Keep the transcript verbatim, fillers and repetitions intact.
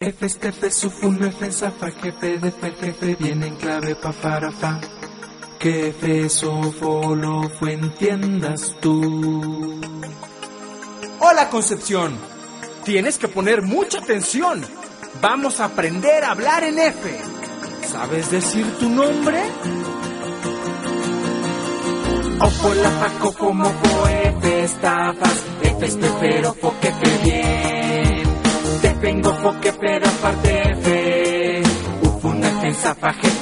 F, estefe, sufun, F, zafa, jefe, defe, jefe, viene en clave pa, para, fa. Que F, sofo, lo, fue, entiendas tú. Hola, Concepción. Tienes que poner mucha atención. Vamos a aprender a hablar en F. ¿Sabes decir tu nombre? Ofo, la, fa, cofo, mofo, F, estafas, F, estefero, fo, que fe, bien. Te vengo, fo, que pero aparte F. Ufuna, F, zafa, jefe,